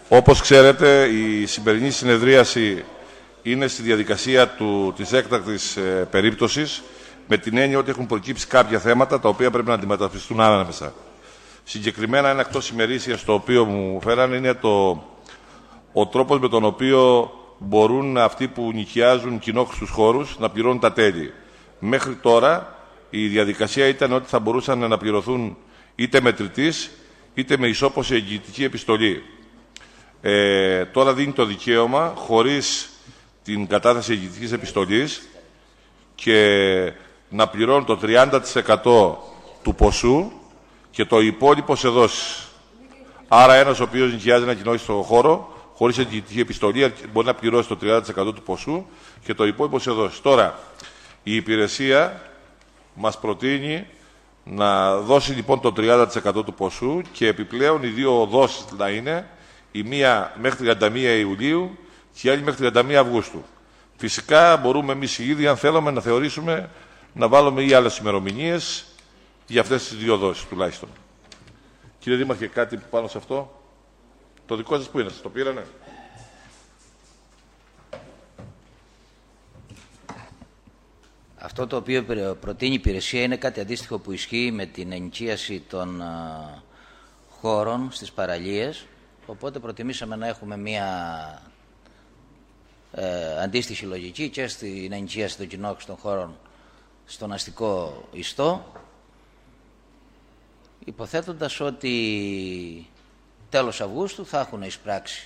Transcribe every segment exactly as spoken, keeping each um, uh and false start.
Όπως ξέρετε, η σημερινή συνεδρίαση είναι στη διαδικασία του, της έκτακτης ε, περίπτωσης, με την έννοια ότι έχουν προκύψει κάποια θέματα τα οποία πρέπει να αντιμετωπιστούν άμεσα. Συγκεκριμένα, ένα εκτός ημερήσιας το οποίο μου φέρανε είναι το, ο τρόπος με τον οποίο μπορούν αυτοί που νοικιάζουν κοινόχρηστους χώρους να πληρώνουν τα τέλη. Μέχρι τώρα η διαδικασία ήταν ότι θα μπορούσαν να πληρωθούν είτε μετρητής είτε με ισόποση εγγυητική επιστολή. Ε, τώρα δίνει το δικαίωμα χωρίς την κατάθεση εγγυητικής επιστολής και να πληρώνουν το τριάντα τοις εκατό του ποσού και το υπόλοιπο σε δόσεις. Άρα ένας ο οποίος νοικιάζει ένα κοινόχρηστο χώρο χωρίς εγγυητική επιστολή μπορεί να πληρώσει το τριάντα τοις εκατό του ποσού και το υπόλοιπο σε δόσεις. Τώρα, η υπηρεσία μας προτείνει να δώσει λοιπόν το τριάντα τοις εκατό του ποσού και επιπλέον οι δύο δόσεις να είναι η μία μέχρι τριάντα μία Ιουλίου και η άλλη μέχρι τριάντα μία Αυγούστου. Φυσικά μπορούμε εμείς οι ίδιοι, αν θέλουμε, να θεωρήσουμε να βάλουμε ή άλλες ημερομηνίες για αυτές τις δύο δόσεις τουλάχιστον. Κύριε Δήμαρχε, κάτι πάνω σε αυτό? Το δικό σας που είναι, σας το πήρανε? Αυτό το οποίο προτείνει η υπηρεσία είναι κάτι αντίστοιχο που ισχύει με την ενοικίαση των α, χώρων στις παραλίες. Οπότε προτιμήσαμε να έχουμε μία ε, αντίστοιχη λογική και στην ενοικίαση των κοινόχρηστων χώρων στον αστικό ιστό, υποθέτοντας ότι τέλος Αυγούστου θα έχουν εισπράξει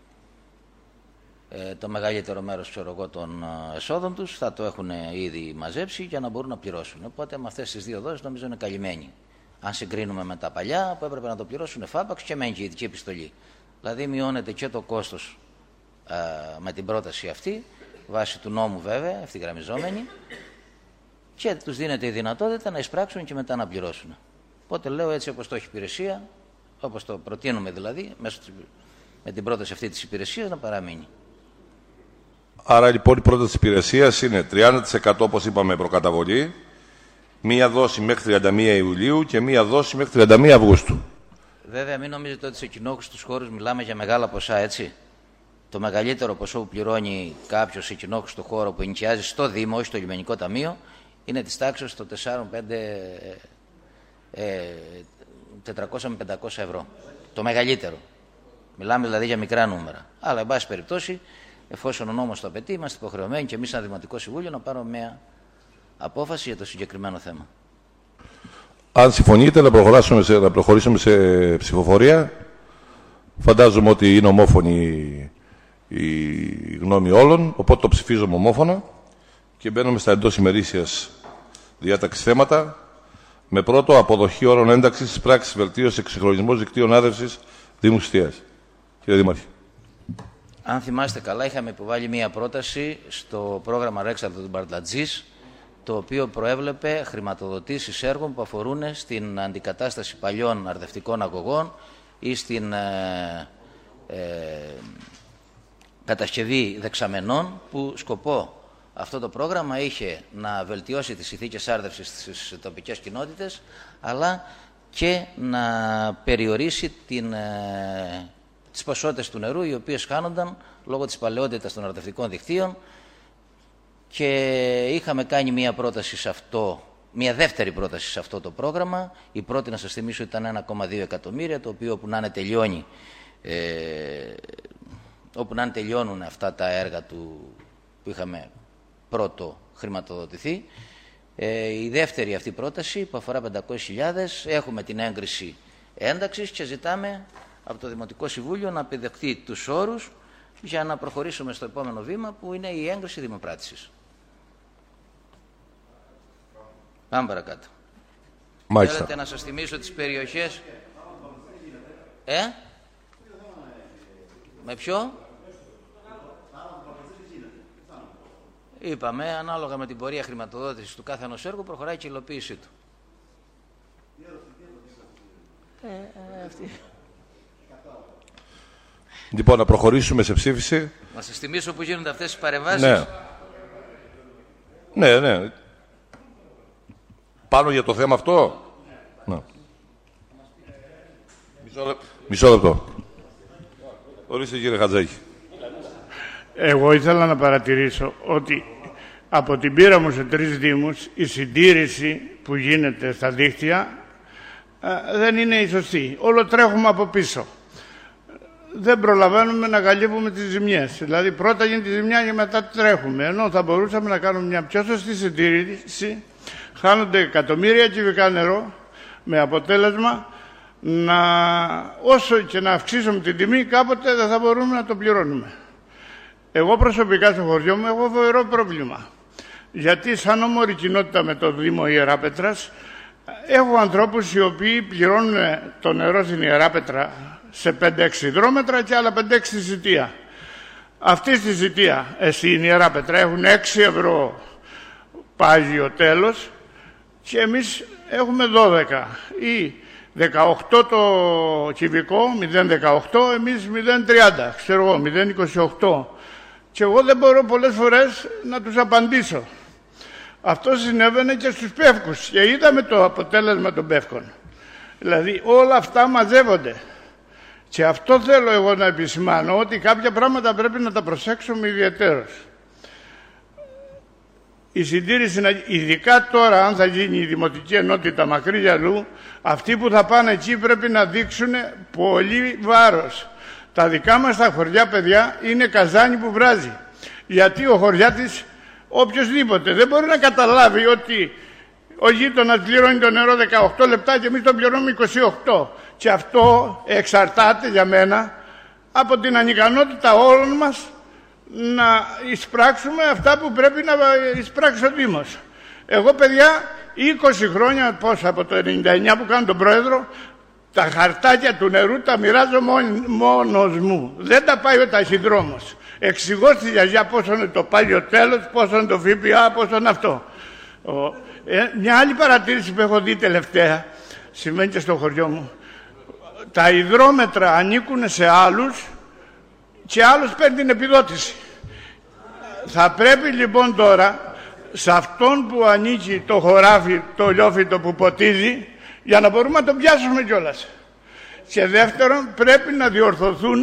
ε, το μεγαλύτερο μέρος, ξέρω εγώ, των εσόδων τους, θα το έχουν ήδη μαζέψει για να μπορούν να πληρώσουν. Οπότε με αυτές τις δύο δόσεις νομίζω είναι καλυμμένοι. Αν συγκρίνουμε με τα παλιά που έπρεπε να το πληρώσουν φάπαξ και με εγγυητική επιστολή. Δηλαδή μειώνεται και το κόστος ε, με την πρόταση αυτή, βάσει του νόμου βέβαια, ευθυγραμμιζόμενη, και τους δίνεται η δυνατότητα να εισπράξουν και μετά να πληρώσουν. Οπότε λέω έτσι όπως το έχει η υπηρεσία, όπως το προτείνουμε δηλαδή, μέσα με την πρόταση αυτή της υπηρεσίας να παραμείνει. Άρα λοιπόν η πρόταση της υπηρεσίας είναι τριάντα τοις εκατό όπως είπαμε προκαταβολή, μία δόση μέχρι τριάντα μία Ιουλίου και μία δόση μέχρι τριάντα μία Αυγούστου. Βέβαια, μην νομίζετε ότι σε κοινόχρηστους χώρους μιλάμε για μεγάλα ποσά, έτσι. Το μεγαλύτερο ποσό που πληρώνει κάποιος σε κοινόχρηστο χώρο που ενοικιάζει στο Δήμο, όχι στο Λιμενικό Ταμείο, είναι της τάξης των τεσσάρων πέντε ε, τετρακόσια με πεντακόσια ευρώ. Το μεγαλύτερο. Μιλάμε δηλαδή για μικρά νούμερα. Αλλά, εν πάση περιπτώσει, εφόσον ο νόμος το απαιτεί, είμαστε υποχρεωμένοι και εμείς, σαν Δημοτικό Συμβούλιο, να πάρουμε μια απόφαση για το συγκεκριμένο θέμα. Αν συμφωνείτε να προχωρήσουμε σε, να προχωρήσουμε σε ψηφοφορία, φαντάζομαι ότι είναι ομόφωνη η γνώμη όλων, οπότε το ψηφίζουμε ομόφωνα και μπαίνουμε στα εντός ημερήσιας διάταξης θέματα, με πρώτο αποδοχή όρων ένταξης της πράξης βελτίωσης εξυγχρονισμός δικτύων άδευσης Δήμου Συστίας. Κύριε Δήμαρχε. Αν θυμάστε καλά, είχαμε υποβάλει μία πρόταση στο πρόγραμμα Ρέξαρτο του Μπαρτατζής, το οποίο προέβλεπε χρηματοδοτήσεις έργων που αφορούν στην αντικατάσταση παλιών αρδευτικών αγωγών ή στην ε, ε, κατασκευή δεξαμενών, που σκοπό αυτό το πρόγραμμα είχε να βελτιώσει τις συνθήκες άρδευσης στις τοπικές κοινότητες, αλλά και να περιορίσει την, ε, τις ποσότητες του νερού, οι οποίες χάνονταν λόγω της παλαιότητας των αρδευτικών δικτύων. Και είχαμε κάνει μία πρόταση σε αυτό, μία δεύτερη πρόταση σε αυτό το πρόγραμμα. Η πρώτη, να σας θυμίσω, ήταν ένα κόμμα δύο εκατομμύρια, το οποίο όπου να είναι τελειώνει, ε, όπου να είναι τελειώνουν αυτά τα έργα του, που είχαμε πρώτο χρηματοδοτηθεί. Ε, η δεύτερη αυτή πρόταση, που αφορά πεντακόσιες χιλιάδες, έχουμε την έγκριση ένταξης και ζητάμε από το Δημοτικό Συμβούλιο να επιδεχθεί τους όρους για να προχωρήσουμε στο επόμενο βήμα, που είναι η έγκριση δημοπράτησης. Πάμε παρακάτω. Μάλιστα. Θέλετε να σας θυμίσω τις περιοχές? Ε? Με ποιο? Είπαμε, ανάλογα με την πορεία χρηματοδότησης του κάθε ενός έργου, προχωράει και η υλοποίησή του. Ε, ε, αυτή. Λοιπόν, να προχωρήσουμε σε ψήφιση. Να σας θυμίσω που γίνονται αυτές οι παρεμβάσεις. Ναι. Ναι, ναι. Πάνω για το θέμα αυτό. Ναι. Μισό, λε... Μισό λεπτό. Ορίστε κύριε Χατζάκη. Εγώ ήθελα να παρατηρήσω ότι από την πείρα μου σε τρεις δήμους η συντήρηση που γίνεται στα δίκτυα α, δεν είναι η σωστή. Όλο τρέχουμε από πίσω. Δεν προλαβαίνουμε να καλύπτουμε τις ζημιές. Δηλαδή πρώτα γίνεται η ζημιά και μετά τρέχουμε. Ενώ θα μπορούσαμε να κάνουμε μια πιο σωστή συντήρηση. Χάνονται εκατομμύρια κυβικά νερό με αποτέλεσμα να, όσο και να αυξήσουμε την τιμή, κάποτε δεν θα μπορούμε να το πληρώνουμε. Εγώ προσωπικά στο χωριό μου έχω φοβερό πρόβλημα. Γιατί σαν όμορη κοινότητα με το Δήμο Ιεράπετρας έχω ανθρώπους οι οποίοι πληρώνουν το νερό στην Ιεράπετρα σε πέντε έξι υδρόμετρα και άλλα πέντε έξι ζητία. Αυτή στη ζητία στην Ιεράπετρα έχουν έξι ευρώ πάγιο τέλος και εμείς έχουμε δώδεκα ή δεκαοκτώ το κυβικό, μηδέν δεκαοκτώ, εμείς μηδέν τριάντα, ξέρω εγώ, μηδέν είκοσι οκτώ. Και εγώ δεν μπορώ πολλές φορές να τους απαντήσω. Αυτό συνέβαινε και στους Πεύκους και είδαμε το αποτέλεσμα των Πεύκων. Δηλαδή όλα αυτά μαζεύονται. Και αυτό θέλω εγώ να επισημάνω, ότι κάποια πράγματα πρέπει να τα προσέξουμε ιδιαιτέρως. Η συντήρηση, ειδικά τώρα αν θα γίνει η Δημοτική Ενότητα μακρύ αλλού, αυτοί που θα πάνε εκεί πρέπει να δείξουν πολύ βάρος. Τα δικά μας τα χωριά, παιδιά, είναι καζάνι που βράζει. Γιατί ο χωριάτης, οποιοσδήποτε, δεν μπορεί να καταλάβει ότι ο γείτονας πληρώνει το νερό δεκαοκτώ λεπτά και εμείς το πληρώνουμε είκοσι οκτώ. Και αυτό εξαρτάται για μένα από την ανικανότητα όλων μας να εισπράξουμε αυτά που πρέπει να εισπράξει ο Δήμος. Εγώ, παιδιά, είκοσι χρόνια, πώς, από το ενενήντα εννιά που κάνω τον πρόεδρο, τα χαρτάκια του νερού τα μοιράζω μόνος μου. Δεν τα πάει ο ταχυδρόμος. Εξηγώ στη γιαγιά πόσο είναι το πάγιο τέλος, πόσο είναι το ΦΠΑ, πόσο είναι αυτό. Ε, μια άλλη παρατήρηση που έχω δει τελευταία, συμβαίνει και στο χωριό μου. Τα υδρόμετρα ανήκουν σε άλλους και άλλος παίρνει την επιδότηση. Θα πρέπει λοιπόν τώρα σε αυτόν που ανήκει το χωράφι, το λιόφυτο που ποτίζει, για να μπορούμε να το πιάσουμε κιόλας. Και δεύτερον, πρέπει να διορθωθούν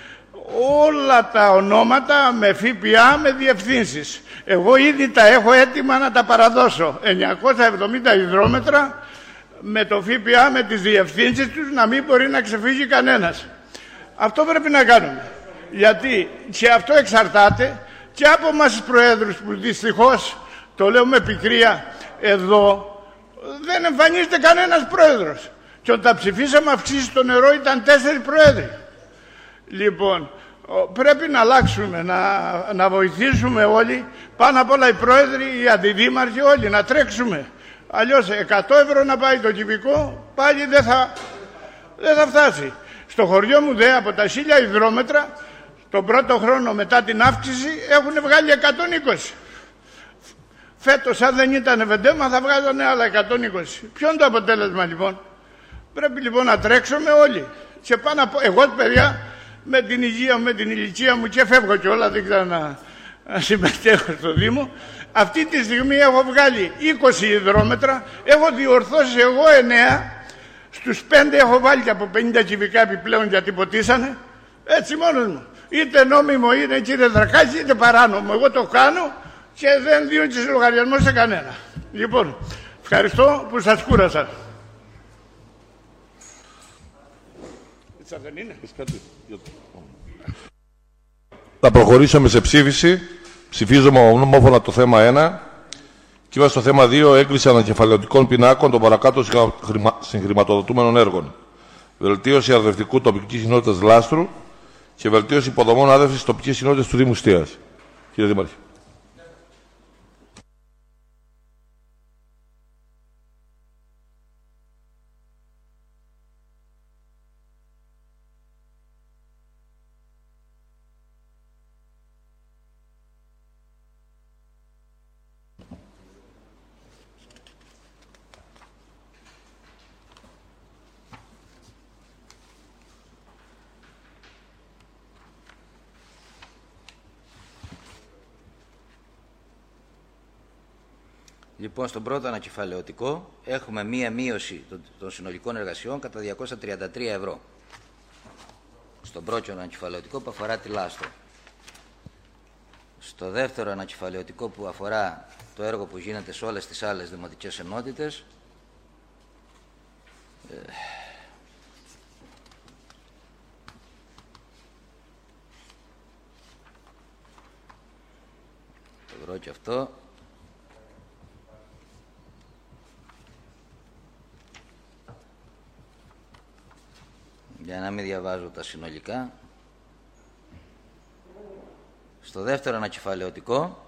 όλα τα ονόματα με ΦΠΑ, με διευθύνσεις. Εγώ ήδη τα έχω έτοιμα να τα παραδώσω. εννιακόσια εβδομήντα υδρόμετρα με το ΦΠΑ, με τις διευθύνσεις τους, να μην μπορεί να ξεφύγει κανένας. Αυτό πρέπει να κάνουμε. Γιατί και αυτό εξαρτάται και από εμάς τους προέδρους που δυστυχώς, το λέω με πικρία, εδώ δεν εμφανίζεται κανένας πρόεδρος. Και όταν τα ψηφίσαμε αυξήσει το νερό ήταν τέσσερις πρόεδροι. Λοιπόν, πρέπει να αλλάξουμε, να, να βοηθήσουμε όλοι, πάνω απ' όλα οι πρόεδροι, οι αντιδήμαρχοι, όλοι να τρέξουμε. Αλλιώς εκατό ευρώ να πάει το κυβικό, πάλι δεν θα, δεν θα φτάσει. Στο χωριό μου δε από τα χίλια υδρόμετρα, τον πρώτο χρόνο μετά την αύξηση έχουν βγάλει εκατόν είκοσι. Φέτος, αν δεν ήταν βεντέμα, θα βγάζανε άλλα εκατόν είκοσι. Ποιο είναι το αποτέλεσμα λοιπόν? Πρέπει λοιπόν να τρέξουμε όλοι. Και πάνω από... Εγώ, παιδιά, με την υγεία μου, με την ηλικία μου και φεύγω κιόλα, δεν ξέρω να, να συμμετέχω στο Δήμο. Αυτή τη στιγμή έχω βγάλει είκοσι υδρόμετρα, έχω διορθώσει εγώ εννέα, στους πέντε έχω βάλει και από πενήντα κυβικά επιπλέον γιατί ποτίσανε. Έτσι μόνος μου. Είτε νόμιμο είναι, κύριε Δρακάκη, είτε παράνομο. Εγώ το κάνω και δεν δίνω και λογαριασμό σε κανένα. Λοιπόν, ευχαριστώ που σας κούρασα. Έτσι δεν είναι? Θα προχωρήσουμε σε ψήφιση. Ψηφίζουμε ομόφωνα το θέμα ένα. Και είμαστε στο θέμα δύο, έγκριση ανακεφαλαιωτικών πινάκων των παρακάτω συγχρηματοδοτούμενων έργων. Βελτίωση αρδευτικού τοπικής κοινότητας Λάστρου και βελτίωση υποδομών άρδευσης τοπικής κοινότητας του Δήμου Στείας. Κύριε Δήμαρχε. Λοιπόν, στον πρώτο ανακεφαλαιωτικό έχουμε μία μείωση των συνολικών εργασιών κατά διακόσια τριάντα τρία ευρώ. στον πρώτο ανακεφαλαιωτικό που αφορά τη Λάστο. Στο δεύτερο ανακεφαλαιωτικό που αφορά το έργο που γίνεται σε όλες τις άλλες δημοτικές ενότητες, ε, το βρω και αυτό. Για να μην διαβάζω τα συνολικά. Στο δεύτερο ανακεφαλαιωτικό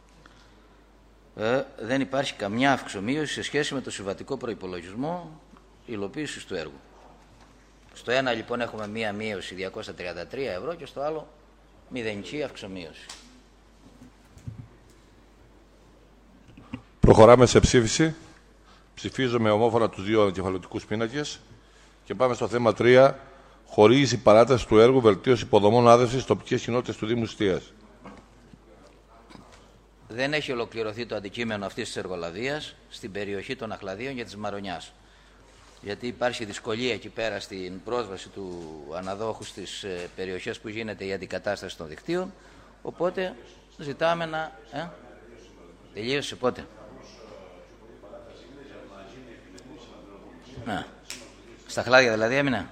ε, δεν υπάρχει καμιά αυξομοίωση σε σχέση με το συμβατικό προϋπολογισμό υλοποίησης του έργου. Στο ένα λοιπόν έχουμε μία μείωση διακόσια τριάντα τρία ευρώ και στο άλλο μηδενική αυξομοίωση. Προχωράμε σε ψήφιση. Ψηφίζουμε ομόφωνα τους δύο ανακεφαλαιωτικούς πίνακες και πάμε στο θέμα τρία. Χορήγηση παράταση του έργου βελτίωση υποδομών άδευσης στις τοπικές κοινότητες του Δήμου Ιστίας. Δεν έχει ολοκληρωθεί το αντικείμενο αυτής της εργολαβίας στην περιοχή των Αχλαδίων και της Μαρονιάς. Γιατί υπάρχει δυσκολία εκεί πέρα στην πρόσβαση του αναδόχου στις περιοχές που γίνεται η αντικατάσταση των δικτύων. Οπότε ζητάμε να... Ε? Τελείωσε πότε? Να. Στα Χλάδια δηλαδή έμεινε.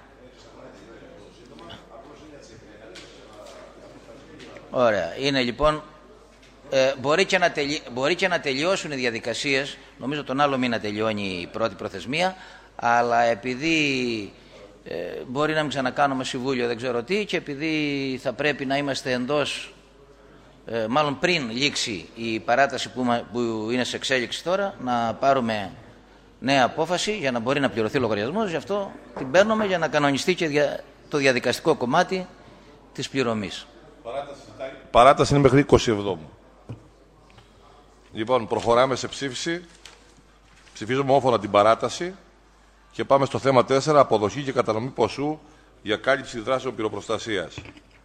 Ωραία. Είναι λοιπόν... Ε, μπορεί, και να τελει... μπορεί και να τελειώσουν οι διαδικασίες. Νομίζω τον άλλο μήνα τελειώνει η πρώτη προθεσμία. Αλλά επειδή ε, μπορεί να μην ξανακάνουμε συμβούλιο, δεν ξέρω τι, και επειδή θα πρέπει να είμαστε εντός, ε, μάλλον πριν λήξει η παράταση που, που είναι σε εξέλιξη τώρα, να πάρουμε νέα απόφαση για να μπορεί να πληρωθεί ο λογαριασμός. Γι' αυτό την παίρνουμε για να κανονιστεί και δια... το διαδικαστικό κομμάτι της πληρωμής. Παράταση, παράταση είναι μέχρι είκοσι εβδόμου. Λοιπόν, προχωράμε σε ψήφιση. Ψηφίζουμε ομόφωνα την παράταση και πάμε στο θέμα τέσσερα. Αποδοχή και κατανομή ποσού για κάλυψη δράσεων πυροπροστασίας.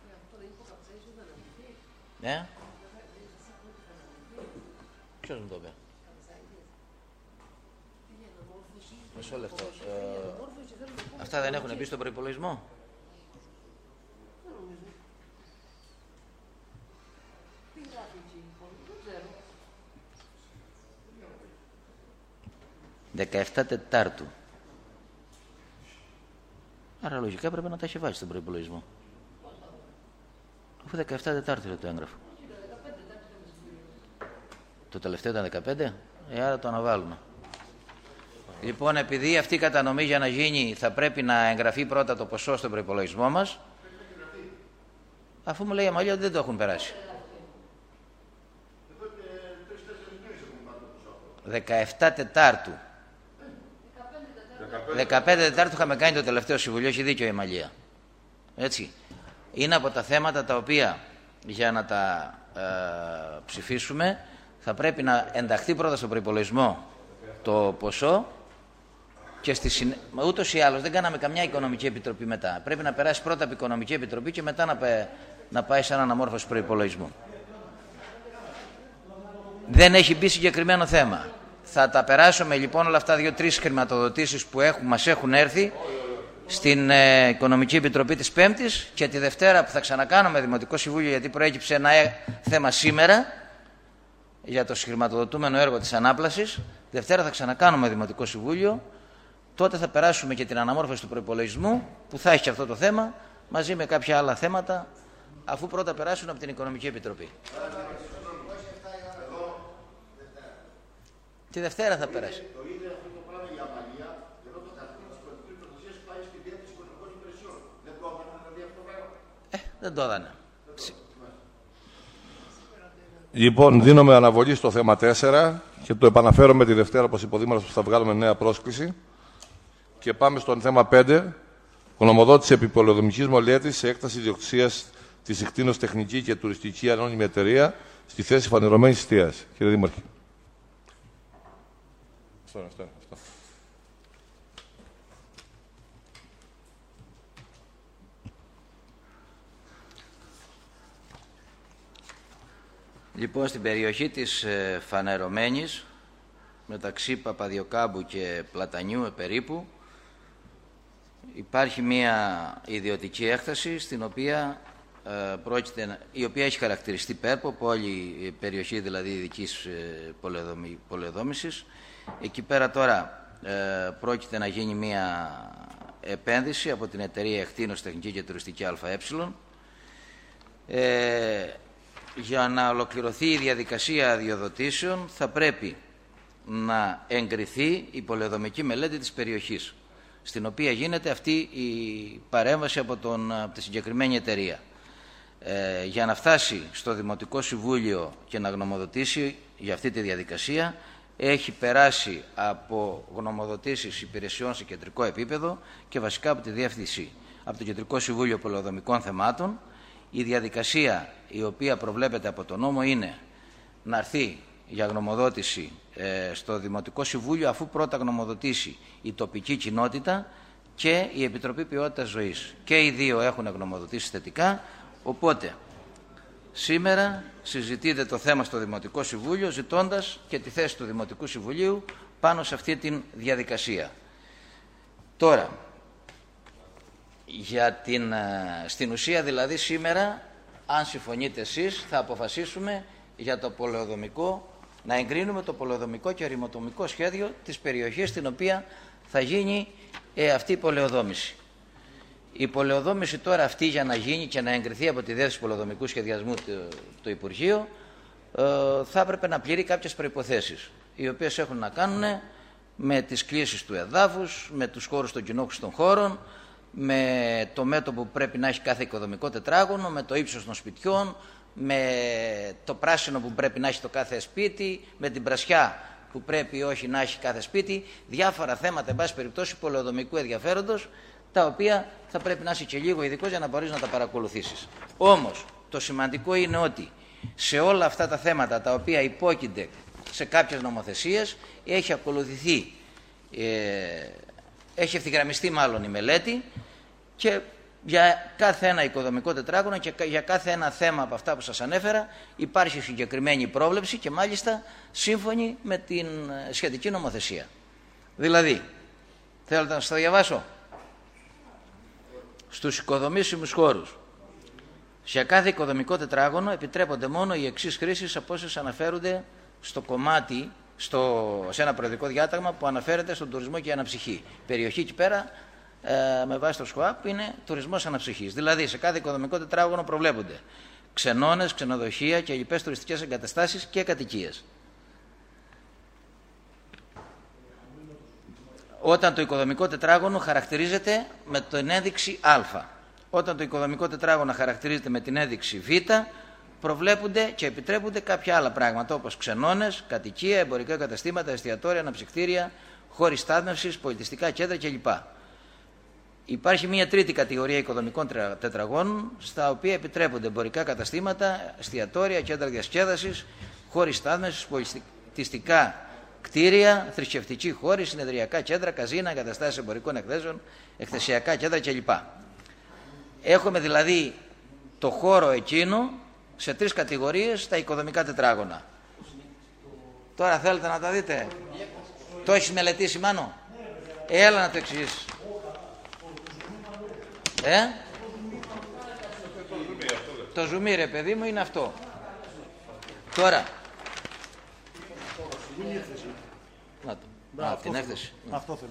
Ναι. Ποιος μου το είπε? Μισό λεπτό. Ε, αυτά δεν έχουν μπει στον προϋπολογισμό? δεκαεφτά Τετάρτου. Άρα λογικά πρέπει να τα έχει βάλει στον προϋπολογισμό. Αφού δεκαεφτά Τετάρτου είναι το έγγραφο. Το τελευταίο ήταν δεκαπέντε, ε, άρα το αναβάλουμε. Λοιπόν, επειδή αυτή η κατανομή για να γίνει θα πρέπει να εγγραφεί πρώτα το ποσό στον προϋπολογισμό μας, αφού μου λέει η Αμαλία ότι δεν το έχουν περάσει. δεκαεφτά Τετάρτου. δεκαπέντε Τετάρτου είχαμε κάνει το τελευταίο συμβουλίο, έχει δίκιο η Αμαλία. Έτσι. Είναι από τα θέματα τα οποία για να τα ε, ψηφίσουμε θα πρέπει να ενταχθεί πρώτα στον προϋπολογισμό το ποσό και στη συνέ... ούτως ή άλλως δεν κάναμε καμιά οικονομική επιτροπή μετά. Πρέπει να περάσει πρώτα από οικονομική επιτροπή και μετά να, πε... να πάει σαν αναμόρφωση προϋπολογισμού. Δεν έχει μπει συγκεκριμένο θέμα. Θα τα περάσουμε λοιπόν όλα αυτά δύο-τρεις χρηματοδοτήσεις που έχουν, μας έχουν έρθει στην ε, Οικονομική Επιτροπή της Πέμπτης και τη Δευτέρα που θα ξανακάνουμε Δημοτικό Συμβούλιο, γιατί προέκυψε ένα ε, θέμα σήμερα για το συγχρηματοδοτούμενο έργο της ανάπλασης. Δευτέρα θα ξανακάνουμε Δημοτικό Συμβούλιο. Τότε θα περάσουμε και την αναμόρφωση του προϋπολογισμού που θα έχει και αυτό το θέμα μαζί με κάποια άλλα θέματα, αφού πρώτα περάσουν από την Οικονομική Επιτροπή. Τη Δευτέρα θα περάσει. Το ίδιο αυτό το πράγμα η Αμαλία, ενώ το χαρτί της πολιτικής προστασίας πάει στην διεύθυνση οικονομικών υπηρεσιών. Δεν το έδανε δηλαδή αυτό το πράγμα? Ε, δεν το έδανε. Λοιπόν, δίνουμε αναβολή στο θέμα τέσσερα και το επαναφέρομαι τη Δευτέρα, όπως υποδείγματα που θα βγάλουμε νέα πρόσκληση. Και πάμε στο θέμα πέντε. Γνωμοδότηση επιπολιοδομικής μολύετης σε έκταση ιδιοκτησίας της Ικτίνος Τεχνική και Τουριστική Ανώνυμη Εταιρεία στη θέση φανερωμένης εστίας. Κύριε Δήμαρχε. Αυτό είναι, αυτό είναι, αυτό. Λοιπόν, στην περιοχή της ε, Φανερωμένης, μεταξύ Παπαδιοκάμπου και Πλατανιού περίπου, υπάρχει μια ιδιωτική έκταση στην οποία, ε, πρόκειται, η οποία έχει χαρακτηριστεί ΠΕΡΠΟ, από όλη η περιοχή δηλαδή ειδικής ε, πολεοδόμησης. Εκεί πέρα τώρα ε, πρόκειται να γίνει μια επένδυση από την εταιρεία Εκτείνωση Τεχνική και Τουριστική ΑΕ. Ε, για να ολοκληρωθεί η διαδικασία αδειοδοτήσεων θα πρέπει να εγκριθεί η πολεοδομική μελέτη της περιοχής, στην οποία γίνεται αυτή η παρέμβαση από, τον, από τη συγκεκριμένη εταιρεία. Ε, για να φτάσει στο Δημοτικό Συμβούλιο και να γνωμοδοτήσει για αυτή τη διαδικασία, έχει περάσει από γνωμοδοτήσεις υπηρεσιών σε κεντρικό επίπεδο και βασικά από τη Διεύθυνση, από το Κεντρικό Συμβούλιο Πολεοδομικών Θεμάτων. Η διαδικασία η οποία προβλέπεται από τον νόμο είναι να έρθει για γνωμοδότηση ε, στο Δημοτικό Συμβούλιο, αφού πρώτα γνωμοδοτήσει η τοπική κοινότητα και η Επιτροπή Ποιότητας Ζωής. Και οι δύο έχουν γνωμοδοτήσει θετικά, οπότε σήμερα συζητείται το θέμα στο Δημοτικό Συμβούλιο, ζητώντας και τη θέση του Δημοτικού Συμβουλίου πάνω σε αυτή τη διαδικασία. Τώρα, για την, στην ουσία δηλαδή σήμερα, αν συμφωνείτε εσείς, θα αποφασίσουμε για το πολεοδομικό, να εγκρίνουμε το πολεοδομικό και ερημοτομικό σχέδιο της περιοχής στην οποία θα γίνει ε, αυτή η πολεοδόμηση. Η πολεοδόμηση τώρα αυτή, για να γίνει και να εγκριθεί από τη Διεύθυνση Πολεοδομικού Σχεδιασμού το, το Υπουργείο, ε, θα έπρεπε να πληρεί κάποιες προϋποθέσεις, οι οποίες έχουν να κάνουν με τις κλίσεις του εδάφους, με τους χώρους των κοινόχρηστων χώρων, με το μέτωπο που πρέπει να έχει κάθε οικοδομικό τετράγωνο, με το ύψος των σπιτιών, με το πράσινο που πρέπει να έχει το κάθε σπίτι, με την πρασιά που πρέπει όχι να έχει κάθε σπίτι, διάφορα θέματα, εν πάση περιπτώσει, πολεοδομικού ενδιαφέροντος, τα οποία θα πρέπει να είσαι και λίγο ειδικός για να μπορείς να τα παρακολουθήσεις. Όμως, το σημαντικό είναι ότι σε όλα αυτά τα θέματα, τα οποία υπόκεινται σε κάποιες νομοθεσίες, έχει ακολουθηθεί, ε, έχει ευθυγραμμιστεί μάλλον η μελέτη, και για κάθε ένα οικοδομικό τετράγωνο και για κάθε ένα θέμα από αυτά που σας ανέφερα υπάρχει συγκεκριμένη πρόβλεψη και μάλιστα σύμφωνη με την σχετική νομοθεσία. Δηλαδή, θέλετε να σας τα διαβάσω? Στους οικοδομήσιμους χώρους, για κάθε οικοδομικό τετράγωνο επιτρέπονται μόνο οι εξής χρήσεις από όσες αναφέρονται στο κομμάτι, στο, σε ένα προεδρικό διάταγμα που αναφέρεται στον τουρισμό και αναψυχή. Περιοχή εκεί πέρα, ε, με βάση το ΣΚΟΑΠ, είναι τουρισμός αναψυχής. Δηλαδή, σε κάθε οικοδομικό τετράγωνο προβλέπονται ξενώνες, ξενοδοχεία και λοιπές τουριστικές εγκαταστάσεις και κατοικίες. Όταν το οικοδομικό τετράγωνο χαρακτηρίζεται με την ένδειξη Α. Όταν το οικοδομικό τετράγωνο χαρακτηρίζεται με την ένδειξη Β, προβλέπονται και επιτρέπονται κάποια άλλα πράγματα, όπως ξενώνες, κατοικία, εμπορικά καταστήματα, εστιατόρια, αναψυκτήρια, χώροι στάθμευσης, πολιτιστικά κέντρα κλπ. Υπάρχει μια τρίτη κατηγορία οικοδομικών τετραγώνων, στα οποία επιτρέπονται εμπορικά καταστήματα, εστιατόρια, κέντρα διασκέδασης, χώροι στάθμευσης, πολιτιστικά κτίρια, θρησκευτικοί χώροι, συνεδριακά κέντρα, καζίνα, εγκαταστάσεις εμπορικών εκθέσεων, εκθεσιακά κέντρα κλπ. Έχουμε δηλαδή το χώρο εκείνο σε τρεις κατηγορίες τα οικοδομικά τετράγωνα. Τώρα θέλετε να τα δείτε? Το έχεις μελετήσει, Μάνο? Έλα να το εξηγήσεις. Ε? Το ζουμί, ρε παιδί μου, είναι αυτό. Τώρα. Να το. Μπράβο, Α, την έκθεση. Αυτό θέλω.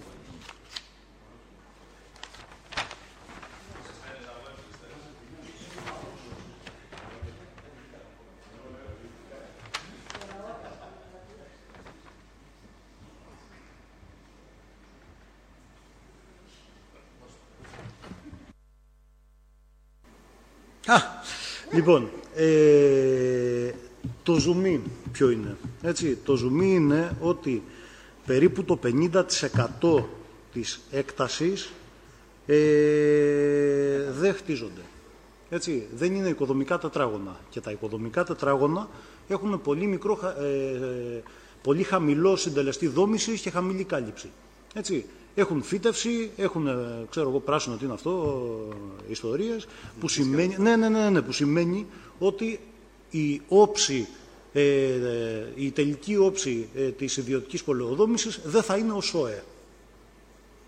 Α, λοιπόν, ε, το ζουμί ποιο είναι? Έτσι, το ζουμί είναι ότι περίπου το πενήντα τοις εκατό της έκτασης ε, δεν χτίζονται. Έτσι, δεν είναι οικοδομικά τετράγωνα. Και τα οικοδομικά τετράγωνα έχουν πολύ, μικρό, ε, πολύ χαμηλό συντελεστή δόμησης και χαμηλή κάλυψη. Έτσι, έχουν φύτευση, έχουν, ξέρω εγώ, πράσινο τι είναι αυτό, ιστορίες, που σημαίνει, ναι, ναι, ναι, ναι, που σημαίνει ότι η όψη, ε, η τελική όψη ε, της ιδιωτικής πολεοδόμησης δεν θα είναι ο ΣΟΕ.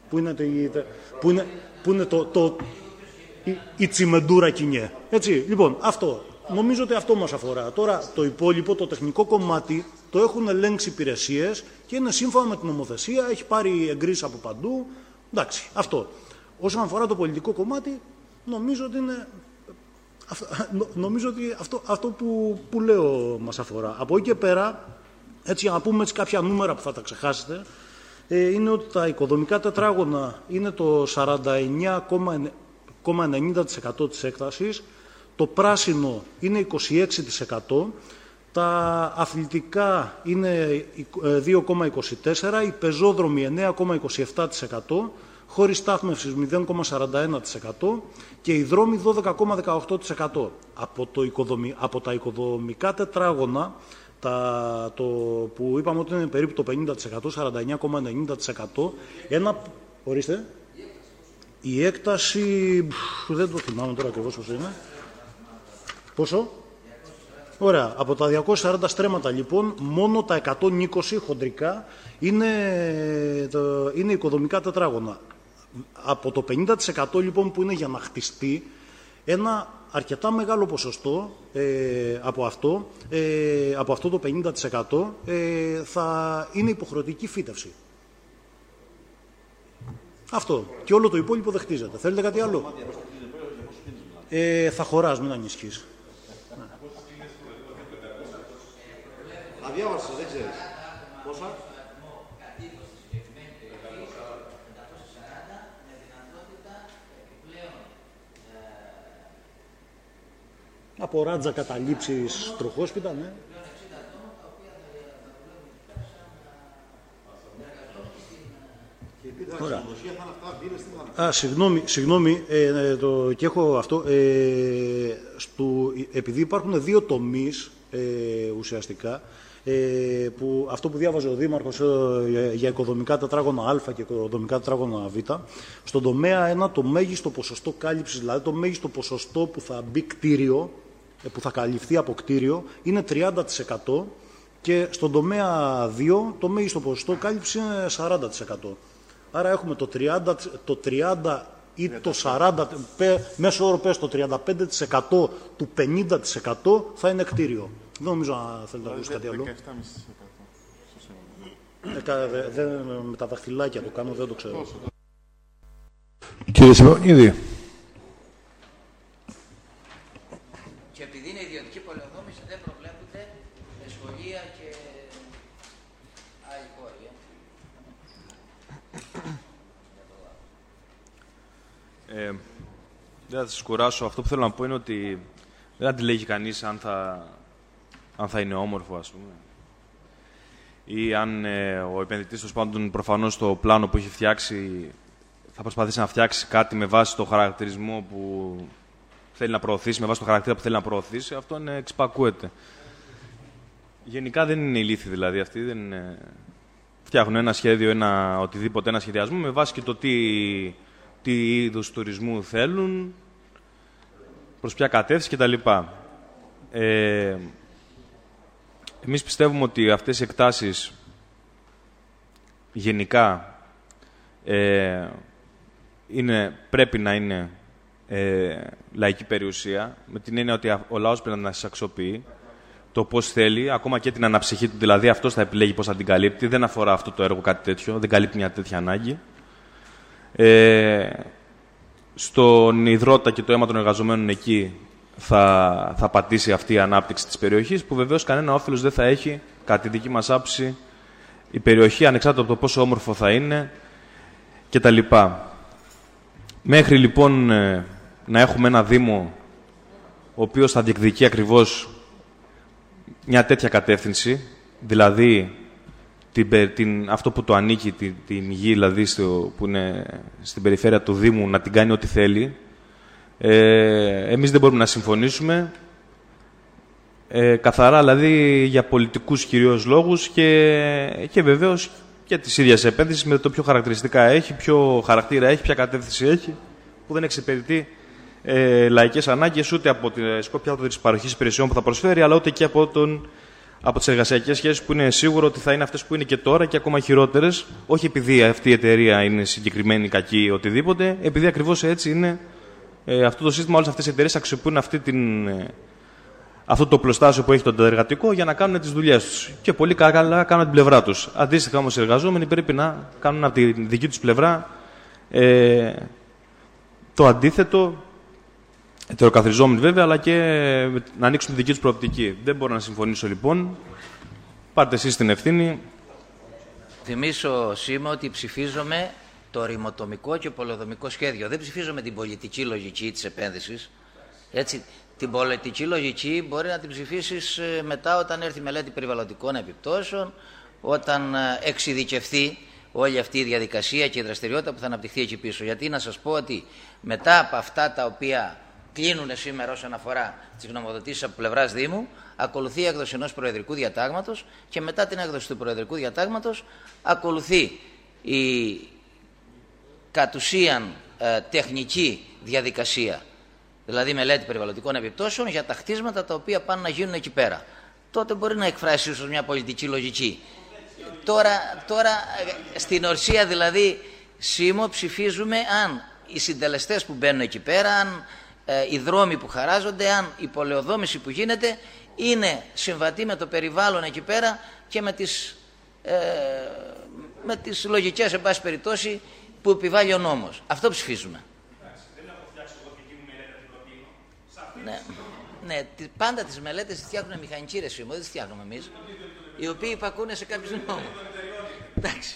που είναι, που είναι, που είναι το, το, η, η τσιμεντούρα κοινιέ. Έτσι, λοιπόν, αυτό. Νομίζω ότι αυτό μας αφορά. Τώρα το υπόλοιπο, το τεχνικό κομμάτι, το έχουν ελέγξει υπηρεσίες και είναι σύμφωνα με την νομοθεσία, έχει πάρει εγκρίσεις από παντού. Εντάξει, αυτό. Όσον αφορά το πολιτικό κομμάτι, νομίζω ότι είναι... Νομίζω ότι αυτό, αυτό που, που λέω μας αφορά. Από εκεί και πέρα, έτσι για να πούμε έτσι κάποια νούμερα που θα τα ξεχάσετε, ε, είναι ότι τα οικοδομικά τετράγωνα είναι το σαράντα εννέα κόμμα ενενήντα τοις εκατό της έκτασης, το πράσινο είναι είκοσι έξι τοις εκατό, τα αθλητικά είναι δύο κόμμα είκοσι τέσσερα τοις εκατό, οι πεζόδρομοι εννέα κόμμα είκοσι επτά τοις εκατό, χώροι στάθμευσης μηδέν κόμμα σαράντα ένα τοις εκατό και οι δρόμοι δώδεκα κόμμα δεκαοκτώ τοις εκατό. Από, το οικοδομη... Από τα οικοδομικά τετράγωνα, τα... το... που είπαμε ότι είναι περίπου το πενήντα τοις εκατό, σαράντα εννέα κόμμα ενενήντα τοις εκατό, ένα... Ορίστε. Η έκταση, δεν το θυμάμαι τώρα ακριβώς πόσο είναι. Πόσο? Ωραία. Από τα διακόσια σαράντα στρέμματα λοιπόν, μόνο τα εκατόν είκοσι χοντρικά είναι, το, είναι οικοδομικά τετράγωνα. Από το πενήντα τοις εκατό λοιπόν που είναι για να χτιστεί, ένα αρκετά μεγάλο ποσοστό ε, από, αυτό, ε, από αυτό το πενήντα τοις εκατό ε, θα είναι υποχρεωτική φύτευση. Αυτό. Και όλο το υπόλοιπο δεν χτίζεται. Θέλετε κάτι άλλο? Ε, θα χωράς, μην ανησυχείς. Αδιάβασες, δεν ξέρεις. Πόσα? Από ράτζα καταλήψεις τροχόσπιτα, ναι. Ωραία. Α, συγγνώμη, συγγνώμη ε, το, και έχω αυτό. Ε, στο, επειδή υπάρχουν δύο τομείς ε, ουσιαστικά, ε, που, αυτό που διάβαζε ο Δήμαρχος ε, για, για οικοδομικά τετράγωνα Α και οικοδομικά τετράγωνα Β, στον τομέα ένα το μέγιστο ποσοστό κάλυψης, δηλαδή το μέγιστο ποσοστό που θα μπει κτίριο, ε, που θα καλυφθεί από κτίριο, είναι τριάντα τοις εκατό και στον τομέα δύο το μέγιστο ποσοστό κάλυψης είναι σαράντα τοις εκατό. Άρα έχουμε το τριάντα, το τριάντα ή το σαράντα, μέσω όρο πες το τριάντα πέντε τοις εκατό του πενήντα τοις εκατό θα είναι κτίριο. Δεν νομίζω να θέλετε να ακούσετε κάτι άλλο. Ε, δε, με τα δαχτυλάκια το κάνω, δεν το ξέρω. Κύριε Σιμεωνίδη. Και επειδή είναι ιδιωτική πολεοδόμηση δεν προβλέπονται σχολεία και άλλοι χώροι. Ε, δεν θα σας κουράσω. Αυτό που θέλω να πω είναι ότι δεν αντιλέγει κανείς αν θα, αν θα είναι όμορφο, ας πούμε. Ή αν ε, ο επενδυτής, τέλος πάντων, προφανώς στο πλάνο που έχει φτιάξει θα προσπαθήσει να φτιάξει κάτι με βάση το χαρακτηρισμό που θέλει να προωθήσει, με βάση το χαρακτήρα που θέλει να προωθήσει. Αυτό είναι, εξυπακούεται. Γενικά δεν είναι ηλίθιοι δηλαδή αυτοί. Δεν είναι... Φτιάχνουν ένα σχέδιο, ένα οτιδήποτε, ένα σχεδιασμό με βάση και το τι, τι είδους τουρισμού θέλουν, προς ποια κατεύθυνση κτλ. Ε, εμείς πιστεύουμε ότι αυτές οι εκτάσεις γενικά ε, είναι, πρέπει να είναι ε, λαϊκή περιουσία, με την έννοια ότι ο λαός πρέπει να τις αξιοποιεί το πώς θέλει, ακόμα και την αναψυχή του, δηλαδή αυτός θα επιλέγει πώς θα την καλύπτει. Δεν αφορά αυτό το έργο κάτι τέτοιο, δεν καλύπτει μια τέτοια ανάγκη. Ε, στον υδρότα και το αίμα των εργαζομένων εκεί θα, θα πατήσει αυτή η ανάπτυξη της περιοχής, που βεβαίως κανένα όφελος δεν θα έχει, κατά τη δική μας άποψη, η περιοχή, ανεξάρτητα από το πόσο όμορφο θα είναι κτλ. Μέχρι λοιπόν να έχουμε ένα Δήμο ο οποίος θα διεκδικεί ακριβώς μια τέτοια κατεύθυνση, δηλαδή την, την, αυτό που το ανήκει, την, την γη δηλαδή στο, που είναι στην περιφέρεια του Δήμου, να την κάνει ό,τι θέλει, ε, εμείς δεν μπορούμε να συμφωνήσουμε, ε, καθαρά δηλαδή για πολιτικούς κυρίως λόγους και, και βεβαίως και της ίδιας επένδυσης, με το ποιο χαρακτηριστικά έχει, ποιο χαρακτήρα έχει, ποια κατεύθυνση έχει, που δεν εξυπηρετεί ε, λαϊκές ανάγκες ούτε από τη σκόπια της παροχής υπηρεσιών που θα προσφέρει, αλλά ούτε και από τον από τις εργασιακές σχέσεις που είναι σίγουρο ότι θα είναι αυτές που είναι και τώρα και ακόμα χειρότερες, όχι επειδή αυτή η εταιρεία είναι συγκεκριμένη, κακή ή οτιδήποτε, επειδή ακριβώς έτσι είναι ε, αυτό το σύστημα, όλες αυτές οι εταιρείες αξιοποιούν αυτή την, ε, αυτό το πλωστάσιο που έχει το εργατικό για να κάνουν τις δουλειές τους. Και πολύ καλά κάνουν την πλευρά τους. Αντίστοιχα όμως οι εργαζόμενοι πρέπει να κάνουν από τη δική τους πλευρά ε, το αντίθετο, ετεροκαθριζόμενοι βέβαια, αλλά και να ανοίξουν τη δική τους προοπτική. Δεν μπορώ να συμφωνήσω λοιπόν. Πάρτε εσείς την ευθύνη. Θυμίσω, Σίμω, ότι ψηφίζομαι το ρημοτομικό και πολεοδομικό σχέδιο. Δεν ψηφίζομαι την πολιτική λογική της επένδυσης. Έτσι, την πολιτική λογική μπορεί να την ψηφίσεις μετά, όταν έρθει η μελέτη περιβαλλοντικών επιπτώσεων, όταν εξειδικευθεί όλη αυτή η διαδικασία και η δραστηριότητα που θα αναπτυχθεί εκεί πίσω. Γιατί να σας πω ότι μετά από αυτά τα οποία κλείνουν σήμερα όσον αφορά τις γνωμοδοτήσεις από πλευράς Δήμου, ακολουθεί η έκδοση ενός προεδρικού διατάγματος και μετά την έκδοση του προεδρικού διατάγματος ακολουθεί η κατ' ουσίαν ε, τεχνική διαδικασία, δηλαδή μελέτη περιβαλλοντικών επιπτώσεων για τα χτίσματα τα οποία πάνε να γίνουν εκεί πέρα. Τότε μπορεί να εκφράσει ίσως μια πολιτική λογική. Τώρα, τώρα στην ορσία δηλαδή, Σίμω, ψηφίζουμε αν οι συντελεστές που μπαίνουν εκεί πέρα, αν ε, οι δρόμοι που χαράζονται, αν η πολεοδόμηση που γίνεται είναι συμβατή με το περιβάλλον εκεί πέρα και με τις, ε, με τις λογικές, εν πάση περιπτώσει, που επιβάλλει ο νόμος. Αυτό ψηφίζουμε. Ναι, ναι, πάντα τις μελέτες τις φτιάχνουν μηχανικοί, ρε Σίμω, δεν τις φτιάχνουμε εμείς, οι οποίοι υπακούνε σε κάποιους νόμους. Εντάξει.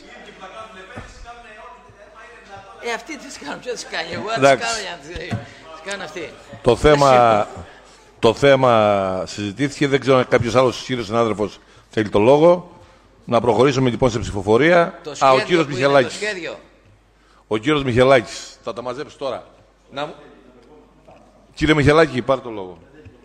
Ε, αυτοί τις κάνουν, ποιο τις κάνει, εγώ τις κάνω για να τις κάνω αυτοί. Το θέμα, το θέμα συζητήθηκε, δεν ξέρω αν κάποιος άλλος κύριος συνάδελφος θέλει το λόγο. Να προχωρήσουμε λοιπόν σε ψηφοφορία. Το Α, ο κύριος Μιχελάκης. Το ο κύριος Μιχελάκης. Θα τα μαζέψει τώρα. Να... Κύριε Μιχελάκη, πάρε το λόγο.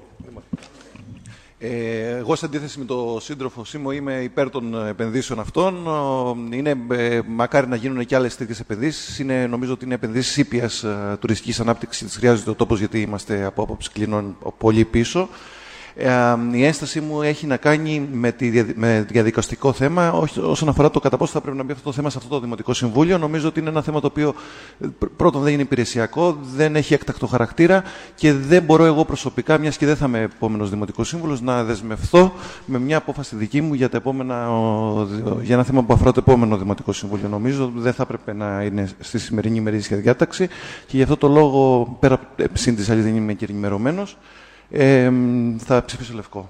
Ε, εγώ, σε αντίθεση με τον σύντροφο Σίμω, είμαι υπέρ των επενδύσεων αυτών. Είναι, ε, μακάρι να γίνουν και άλλες τέτοιες επενδύσεις. Είναι, νομίζω ότι είναι επενδύσεις ήπιας ε, τουριστικής ανάπτυξης. Τις χρειάζεται ο τόπος, γιατί είμαστε από άποψη κλινών πολύ πίσω. Ε, η ένστασή μου έχει να κάνει με, τη, με διαδικαστικό θέμα, όχι, όσον αφορά το κατά πόσο θα πρέπει να μπει αυτό το θέμα σε αυτό το Δημοτικό Συμβούλιο. Νομίζω ότι είναι ένα θέμα το οποίο πρώτον δεν είναι υπηρεσιακό, δεν έχει έκτακτο χαρακτήρα και δεν μπορώ εγώ προσωπικά, μιας και δεν θα είμαι επόμενος Δημοτικός Σύμβουλος, να δεσμευθώ με μια απόφαση δική μου για, τα επόμενα, για ένα θέμα που αφορά το επόμενο Δημοτικό Συμβούλιο. Νομίζω δεν θα έπρεπε να είναι στη σημερινή ημερήσια διάταξη και γι' αυτό το λόγο, πέρα σύν της άλλης δεν είμαι και ενημερωμένος. Ε, θα ψηφίσω λευκό.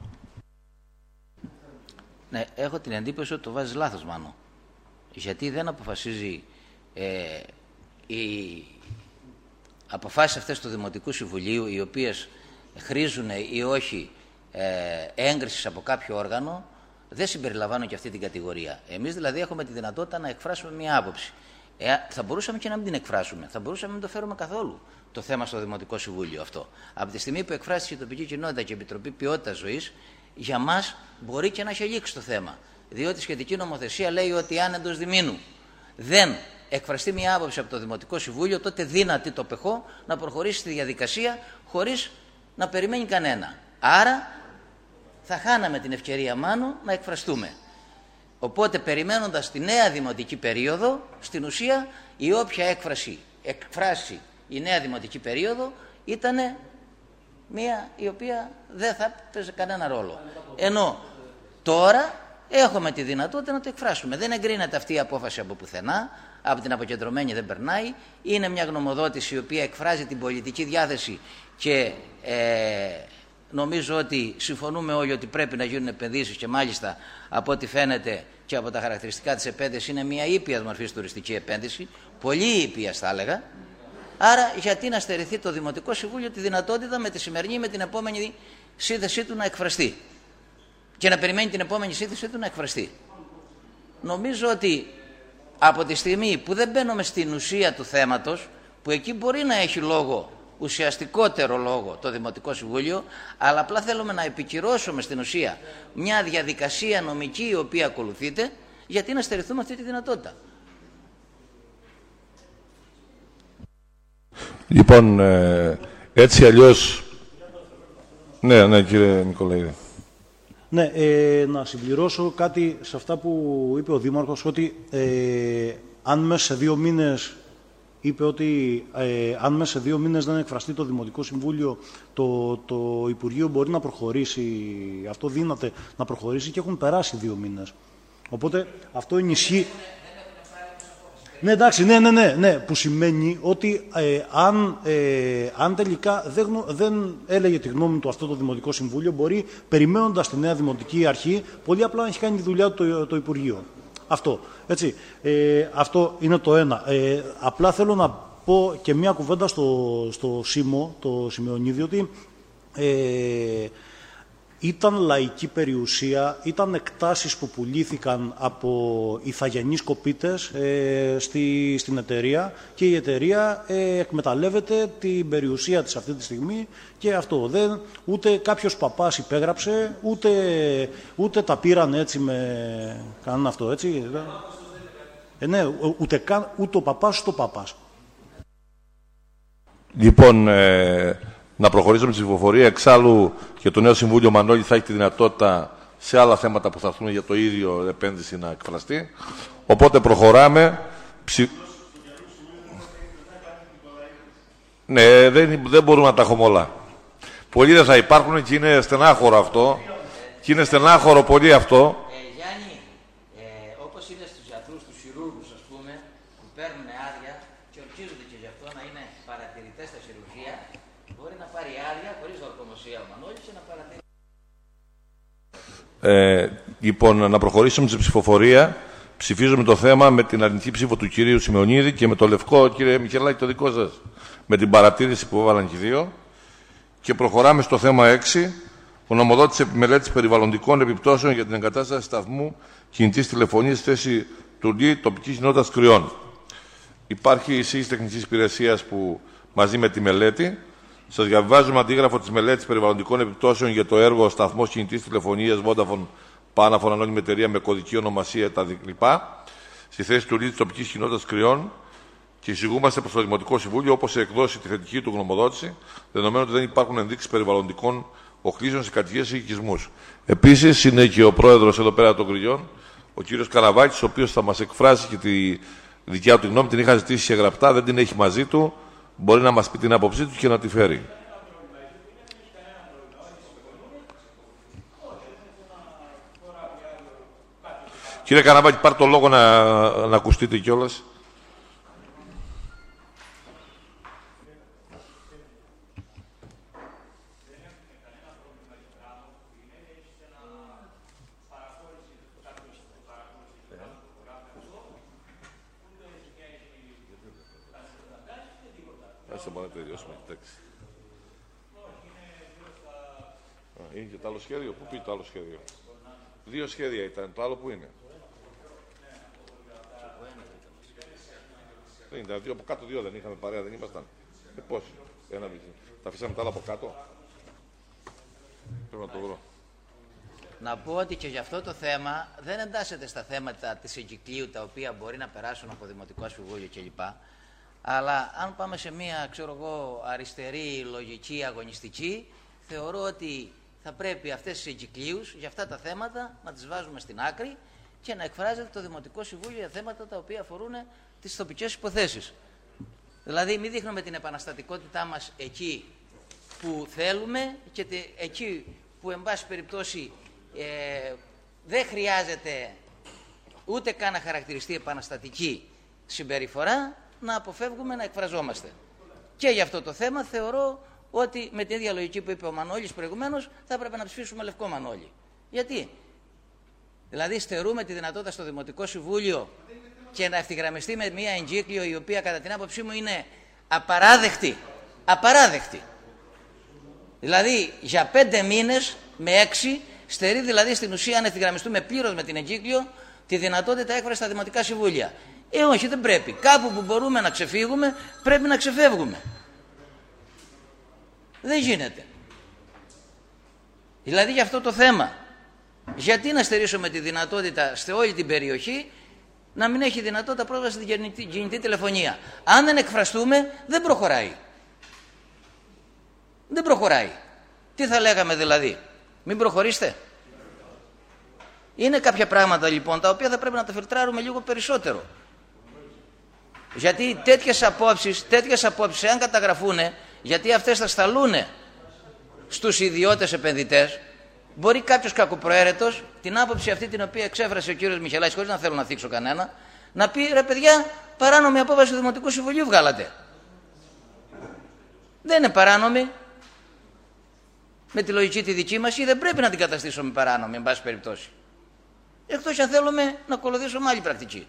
Ναι, έχω την εντύπωση ότι το βάζεις λάθος, Μάνο. Γιατί δεν αποφασίζει ε, οι αποφάσεις αυτές του Δημοτικού Συμβουλίου, οι οποίες χρήζουν ή όχι ε, έγκρισης από κάποιο όργανο, δεν συμπεριλαμβάνουν και αυτή την κατηγορία. Εμείς δηλαδή έχουμε τη δυνατότητα να εκφράσουμε μια άποψη. Ε, θα μπορούσαμε και να μην την εκφράσουμε. Θα μπορούσαμε να μην το φέρουμε καθόλου το θέμα στο Δημοτικό Συμβούλιο αυτό. Από τη στιγμή που εκφράστηκε η τοπική κοινότητα και η Επιτροπή Ποιότητας Ζωής, για μας μπορεί και να έχει λήξει το θέμα. Διότι η σχετική νομοθεσία λέει ότι αν εντός διμήνου δεν εκφραστεί μια άποψη από το Δημοτικό Συμβούλιο, τότε δύναται το ΠΕΧΟ να προχωρήσει στη διαδικασία χωρίς να περιμένει κανένα. Άρα θα χάναμε την ευκαιρία, Μάνο, να εκφραστούμε. Οπότε, περιμένοντας τη νέα δημοτική περίοδο, στην ουσία η όποια έκφραση εκφράσει η νέα δημοτική περίοδο ήταν μία η οποία δεν θα παίζει κανένα ρόλο. Ενώ τώρα έχουμε τη δυνατότητα να το εκφράσουμε. Δεν εγκρίνεται αυτή η απόφαση από πουθενά, από την αποκεντρωμένη δεν περνάει. Είναι μια γνωμοδότηση η οποία εκφράζει την πολιτική διάθεση και ε, νομίζω ότι συμφωνούμε όλοι ότι πρέπει να γίνουν επενδύσεις και μάλιστα από ό,τι φαίνεται και από τα χαρακτηριστικά της επένδυσης είναι μια ήπιας μορφής τουριστική επένδυση, πολύ ήπιας θα έλεγα. Άρα γιατί να στερηθεί το Δημοτικό Συμβούλιο τη δυνατότητα με τη σημερινή με την επόμενη σύνθεσή του να εκφραστεί και να περιμένει την επόμενη σύνθεσή του να εκφραστεί. Νομίζω ότι από τη στιγμή που δεν μπαίνουμε στην ουσία του θέματος, που εκεί μπορεί να έχει λόγο, ουσιαστικότερο λόγο το Δημοτικό Συμβούλιο, αλλά απλά θέλουμε να επικυρώσουμε στην ουσία μια διαδικασία νομική η οποία ακολουθείται, γιατί να στερηθούμε αυτή τη δυνατότητα. Λοιπόν, ε, έτσι αλλιώς... Ναι, ναι, κύριε Νικολαίδη. Ναι, ε, να συμπληρώσω κάτι σε αυτά που είπε ο Δήμαρχος, ότι ε, αν μέσα σε δύο μήνες είπε ότι ε, αν μέσα σε δύο μήνες δεν εκφραστεί το Δημοτικό Συμβούλιο, το, το Υπουργείο μπορεί να προχωρήσει, αυτό δύναται να προχωρήσει και έχουν περάσει δύο μήνες. Οπότε αυτό ενισχύει... Ναι, εντάξει, ναι, ναι, ναι, ναι, που σημαίνει ότι ε, αν, ε, αν τελικά δεν, γνω, δεν έλεγε τη γνώμη του αυτό το Δημοτικό Συμβούλιο, μπορεί, περιμένοντας τη νέα Δημοτική Αρχή, πολύ απλά να έχει κάνει τη δουλειά του το, το Υπουργείο. Αυτό, έτσι. Ε, αυτό είναι το ένα. Ε, απλά θέλω να πω και μία κουβέντα στο, στο ΣΥΜΟ, το Σημεωνίδη, ότι ε, ήταν λαϊκή περιουσία, ήταν εκτάσεις που πουλήθηκαν από ηθαγενείς κοπίτες ε, στη, στην εταιρεία και η εταιρεία ε, εκμεταλλεύεται την περιουσία της αυτή τη στιγμή και αυτό. Δεν, ούτε κάποιος παπάς υπέγραψε, ούτε, ούτε τα πήραν έτσι με κανένα αυτό, έτσι. Ε, ναι, ούτε, καν, ούτε ο παπάς, ούτε ο παπάς. Λοιπόν, ε, να προχωρήσουμε τη ψηφοφορία. Εξάλλου και το νέο Συμβούλιο Μανώλη θα έχει τη δυνατότητα σε άλλα θέματα που θα έρθουν για το ίδιο επένδυση να εκφραστεί. Οπότε προχωράμε. Ψη... Ναι, δεν, δεν μπορούμε να τα έχουμε όλα. Πολλοί δεν θα υπάρχουν και είναι στενάχωρο αυτό. Και είναι στενάχωρο πολύ αυτό. Ε, Γιάννη, ε, όπως είναι στους γιατρούς, τους χειρούργους, ας πούμε, που παίρνουν άδεια και ορκίζονται και γι' αυτό να είναι παρατηρητές στα χειρουργεία, μπορεί να πάρει άδεια χωρίς ορκομοσία ο Μανώλης και να παρατηρήσει. Ε, λοιπόν, να προχωρήσουμε στην ψηφοφορία. Ψηφίζουμε το θέμα με την αρνητική ψήφο του κυρίου Σημεωνίδη και με το λευκό, κύριε Μιχελάκη, το δικό σας, με την παρατήρηση που έβαλαν και οι δύο. Και προχωράμε στο θέμα έξι. Ονομοδότηση επιμελέτης περιβαλλοντικών επιπτώσεων για την εγκατάσταση σταθμού κινητής τηλεφωνίας στη θέση του ΛΙ τοπικής κοινότητας Κρυών. Υπάρχει εισήγηση τεχνικής υπηρεσίας που μαζί με τη μελέτη. Σας διαβάζουμε αντίγραφο της μελέτης περιβαλλοντικών επιπτώσεων για το έργο σταθμός κινητής τηλεφωνίας Vodafone Panaphone ανώνυμη εταιρεία με κωδική ονομασία τα λοιπά στη θέση του ΛΙ της τοπικής κοινότητας Κρυών. Και εισηγούμαστε προς το Δημοτικό Συμβούλιο όπως εκδώσει τη θετική του γνωμοδότηση, δεδομένου ότι δεν υπάρχουν ενδείξεις περιβαλλοντικών οχλήσεων σε κατοικίες ή οικισμούς. Επίσης, είναι και ο πρόεδρος εδώ πέρα των Κρυών, ο κύριος Καραβάκης, ο οποίος θα μας εκφράσει και τη δικιά του γνώμη. Την είχα ζητήσει σε γραπτά, δεν την έχει μαζί του. Μπορεί να μας πει την άποψή του και να τη φέρει. Κύριε Καραβάκη, πάρ' το λόγο να, να ακουστείτε κιόλας. Άσε μόνο να τελειώσουμε, κοιτάξει. Είναι και το άλλο σχέδιο. Πού πήγε το άλλο σχέδιο? Δύο σχέδια ήταν. Το άλλο που είναι? Δεν ήταν. Δύο από κάτω, δύο δεν είχαμε παρέα, δεν ήμασταν. Ε, πώς? Ένα μισή. Τα αφήσαμε τα άλλα από κάτω. Πρέπει να το βρω. Να πω ότι και για αυτό το θέμα δεν εντάσσεται στα θέματα της εγκυκλίου, τα οποία μπορεί να περάσουν από Δημοτικό Συμβούλιο κλπ. Αλλά αν πάμε σε μία, ξέρω εγώ, αριστερή, λογική, αγωνιστική, θεωρώ ότι θα πρέπει αυτές τις εγκυκλίους για αυτά τα θέματα να τις βάζουμε στην άκρη και να εκφράζεται το Δημοτικό Συμβούλιο για θέματα τα οποία αφορούν τις τοπικές υποθέσεις. Δηλαδή, μην δείχνουμε την επαναστατικότητά μας εκεί που θέλουμε και εκεί που, εν πάση περιπτώσει, ε, δεν χρειάζεται ούτε καν να χαρακτηριστεί επαναστατική συμπεριφορά, να αποφεύγουμε να εκφραζόμαστε. Και για αυτό το θέμα θεωρώ ότι με την ίδια λογική που είπε ο Μανώλης προηγουμένως θα έπρεπε να ψηφίσουμε λευκό Μανώλη. Γιατί? Δηλαδή στερούμε τη δυνατότητα στο Δημοτικό Συμβούλιο και να ευθυγραμμιστεί με μια εγκύκλιο η οποία κατά την άποψή μου είναι απαράδεκτη. Απαράδεκτη. Δηλαδή για πέντε μήνες με έξι στερεί δηλαδή στην ουσία αν ευθυγραμμιστούμε πλήρως με την εγκύκλιο τη δυνατότητα έκφραση στα Δημοτικά Συμβούλια. Ε, όχι, δεν πρέπει. Κάπου που μπορούμε να ξεφύγουμε, πρέπει να ξεφεύγουμε. Δεν γίνεται. Δηλαδή για αυτό το θέμα, γιατί να στερήσουμε τη δυνατότητα σε όλη την περιοχή να μην έχει δυνατότητα πρόσβαση στην κινητή τηλεφωνία? Αν δεν εκφραστούμε, δεν προχωράει. Δεν προχωράει. Τι θα λέγαμε δηλαδή? Μην προχωρήσετε. Είναι κάποια πράγματα λοιπόν τα οποία θα πρέπει να τα φιλτράρουμε λίγο περισσότερο. Γιατί τέτοιες απόψεις, τέτοιες απόψεις, αν καταγραφούν, γιατί αυτές θα σταλούν στους ιδιώτες επενδυτές, μπορεί κάποιος κακοπροαίρετος την άποψη αυτή την οποία εξέφρασε ο κύριος Μιχελάκης, χωρίς να θέλω να θίξω κανένα, να πει ρε παιδιά, παράνομη απόφαση του Δημοτικού Συμβουλίου βγάλατε. Δεν είναι παράνομη. Με τη λογική τη δική μας, ή δεν πρέπει να την καταστήσουμε παράνομη, εν πάση περιπτώσει. Εκτός αν θέλουμε να ακολουθήσουμε άλλη πρακτική.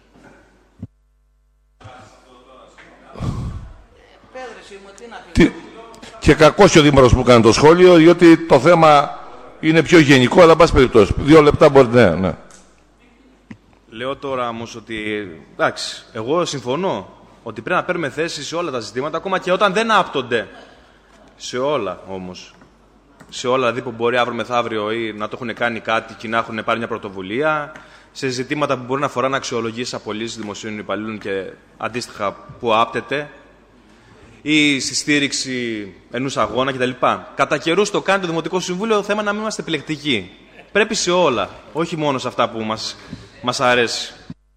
Τι... Και κακός ο Δήμαρχος που κάνει το σχόλιο, διότι το θέμα είναι πιο γενικό, αλλά εν πάση περιπτώσει. Δύο λεπτά μπορείτε, ναι, ναι. Λέω τώρα όμως ότι, εντάξει, εγώ συμφωνώ ότι πρέπει να παίρνουμε θέση σε όλα τα ζητήματα, ακόμα και όταν δεν άπτονται. Σε όλα όμως. Σε όλα δηλαδή που μπορεί αύριο μεθαύριο ή να το έχουν κάνει κάτι και να έχουν πάρει μια πρωτοβουλία, σε ζητήματα που μπορεί να αφορά να αξιολογήσει απολύσεις δημοσίων υπαλλήλων και αντίστοιχα που άπτεται, ή στη στήριξη ενός αγώνα κτλ. Κατά καιρούς το κάνει το Δημοτικό Συμβούλιο, το θέμα να μην είμαστε επιλεκτικοί. Πρέπει σε όλα, όχι μόνο σε αυτά που μας, μας αρέσει.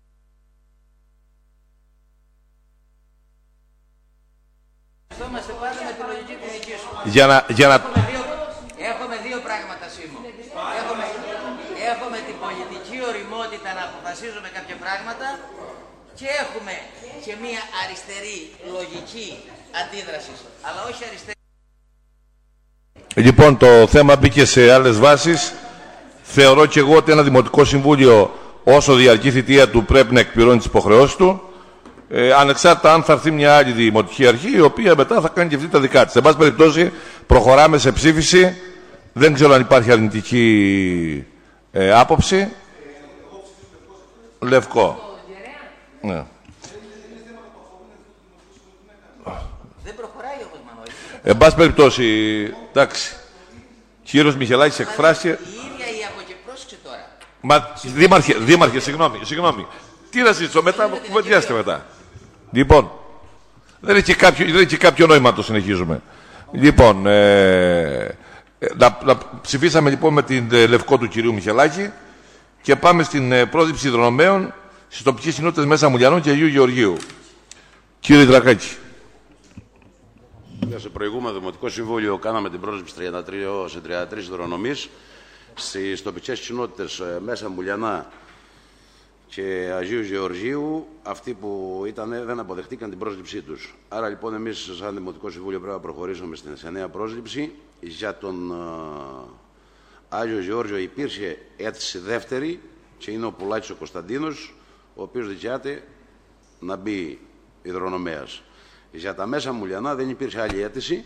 Για να, για να... Έχουμε, δύο, έχουμε δύο πράγματα, Σίμω. Έχουμε, έχουμε την πολιτική οριμότητα να αποφασίζουμε κάποια πράγματα και έχουμε και μία αριστερή λογική αντίδραση, αλλά όχι αριστερή. Λοιπόν, το θέμα μπήκε σε άλλες βάσεις. Θεωρώ και εγώ ότι ένα Δημοτικό Συμβούλιο, όσο διαρκεί θητεία του, πρέπει να εκπληρώνει τις υποχρεώσεις του. Ε, ανεξάρτητα αν θα έρθει μια άλλη δημοτική αρχή, η οποία μετά θα κάνει και αυτή τα δικά της. Σε πάση περιπτώσει, προχωράμε σε ψήφιση. Δεν ξέρω αν υπάρχει αρνητική ε, άποψη. Λευκό. Ναι. Δεν προχωράει όμως, Μανώλη. Εν πάση περιπτώσει, εντάξει. Κύριος Μιχελάκης εκφράστηκε. Η ίδια η από και πρόσεξε τώρα. Μα, δήμαρχε, δήμαρχε, συγγνώμη, συγγνώμη. Τι να ζητήσω μετά, κουβεντιάστε μετά. Λοιπόν, δεν έχει κάποιο, δεν έχει κάποιο νόημα να το συνεχίζουμε. Λοιπόν, ε, να, να ψηφίσαμε λοιπόν με την ε, Λευκό του κυρίου Μιχελάκη και πάμε στην ε, πρόσληψη υδρονομέων στις τοπικές κοινότητες Μέσα Μουλιανών και Αγίου Γεωργίου. Κύριε Δρακάκη. Σε προηγούμενο Δημοτικό Συμβούλιο κάναμε την πρόσληψη τριάντα τρία σε τριάντα τρεις υδρονομείς στις τοπικές κοινότητες ε, Μέσα Μουλιανά και Αγίου Γεωργίου. Αυτοί που ήταν δεν αποδεχτήκαν την πρόσληψή τους. Άρα λοιπόν εμείς σαν Δημοτικό Συμβούλιο πρέπει να προχωρήσουμε σε νέα πρόσληψη. Για τον uh, Άγιο Γεώργιο υπήρχε αίτηση δεύτερη και είναι ο Πουλάκης ο Κωνσταντίνος, ο οποίος δικαιάται να μπει υδρονομέας. Για τα Μέσα Μουλιανά δεν υπήρχε άλλη αίτηση.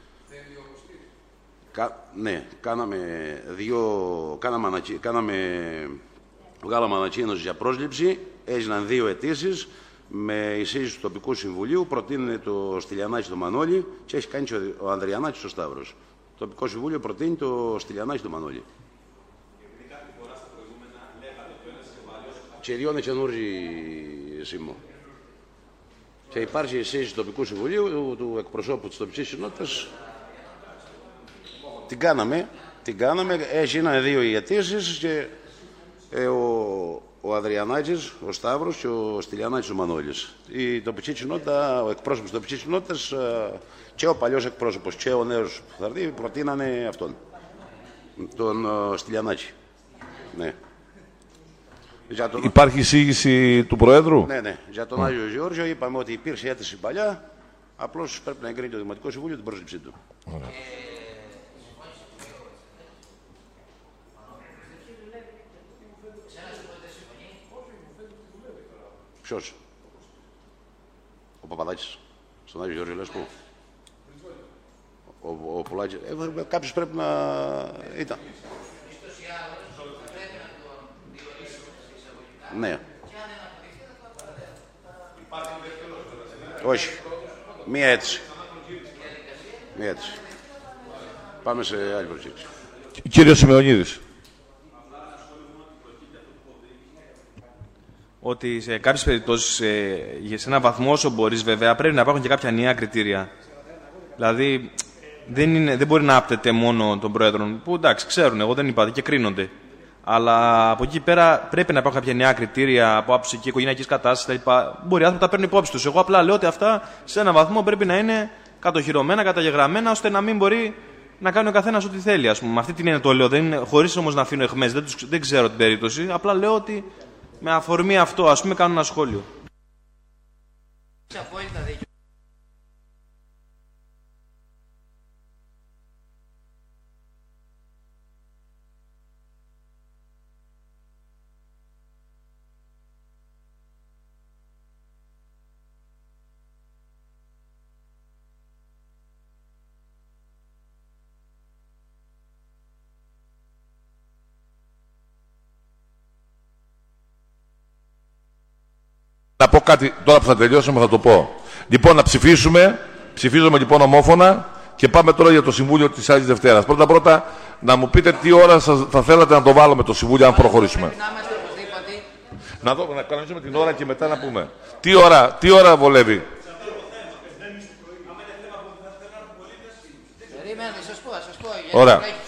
Κα, ναι, κάναμε δύο, κάναμε, ανακοι, κάναμε βγάλαμε ανακοίνωση για πρόσληψη, έγιναν δύο αιτήσεις με εισήγηση του τοπικού συμβουλίου, προτείνει το Στυλιανάκη το Μανώλη και έχει κάνει και ο Ανδριανάκης ο Σταύρος. Το τοπικό συμβούλιο προτείνει το Στυλιανάκη το Μανώλη. Και δύο είναι καινούργιοι, Σίμω. Και υπάρχει εισήγηση του τοπικού συμβουλίου, του, του εκπροσώπου της τοπικής κοινότητας. Την κάναμε, την κάναμε, έγιναν δύο οι αιτήσεις και ε, ο, ο Αδριανάκης, ο Σταύρος και ο Στυλιανάκης ο Μανώλης. Η τοπική κοινότητα, ο εκπρόσωπος της τοπικής κοινότητας και ο παλιός εκπρόσωπος και ο νέος που θα έρθει προτείνανε αυτόν, τον uh, Στυλιανάκη. Ναι. Τον... Υπάρχει εισήγηση του Προέδρου. Ναι, ναι. Για τον mm. Άγιο Γεώργιο είπαμε ότι υπήρξε αίτηση παλιά, απλώς πρέπει να εγκρίνει το Δημοτικό Συμβούλιο την πρόσληψή του. Mm. Ποιος? Ο Παπαδάκης. Στον Άγιο Γεώργιο λες που? Ο, ο Πουλάκης. Ε, κάποιος πρέπει να ήταν. Ναι. Όχι. Μία αίτηση. Μία αίτηση. Πάμε σε άλλη προσέγγιση. Κύριος Σημεωνίδης. Ότι σε κάποιες περιπτώσεις, σε, σε έναν βαθμό όσο μπορείς βέβαια, πρέπει να υπάρχουν και κάποια νέα κριτήρια. Δηλαδή, δεν, είναι, δεν μπορεί να άπτεται μόνο των Πρόεδρων, που εντάξει, ξέρουν, εγώ δεν είπα και κρίνονται. Αλλά από εκεί πέρα πρέπει να υπάρχουν κάποια νέα κριτήρια από άποψη και οικογενειακής κατάστασης κτλ. Μπορεί οι άνθρωποι να τα παίρνουν υπόψη τους. Εγώ απλά λέω ότι αυτά σε έναν βαθμό πρέπει να είναι κατοχυρωμένα, καταγεγραμμένα, ώστε να μην μπορεί να κάνει ο καθένας ό,τι θέλει. Ας πούμε. Με αυτή την έννοια το λέω. Δεν είναι, χωρίς όμως να αφήνω αιχμές. Δεν, δεν ξέρω την περίπτωση. Απλά λέω ότι με αφορμή αυτό, ας πούμε, κάνω ένα σχόλιο. Να πω κάτι τώρα που θα τελειώσουμε, θα το πω. Λοιπόν, να ψηφίσουμε. Ψηφίζουμε λοιπόν ομόφωνα και πάμε τώρα για το Συμβούλιο της άλλης Δευτέρας. Πρώτα-πρώτα, να μου πείτε τι ώρα σας θα θέλατε να το βάλουμε το Συμβούλιο, αν προχωρήσουμε. Να δω, να κανονίσουμε την ώρα και μετά να πούμε. Τι ώρα, τι ώρα βολεύει. Περίμενε, σας πω, σας πω. Ωραία.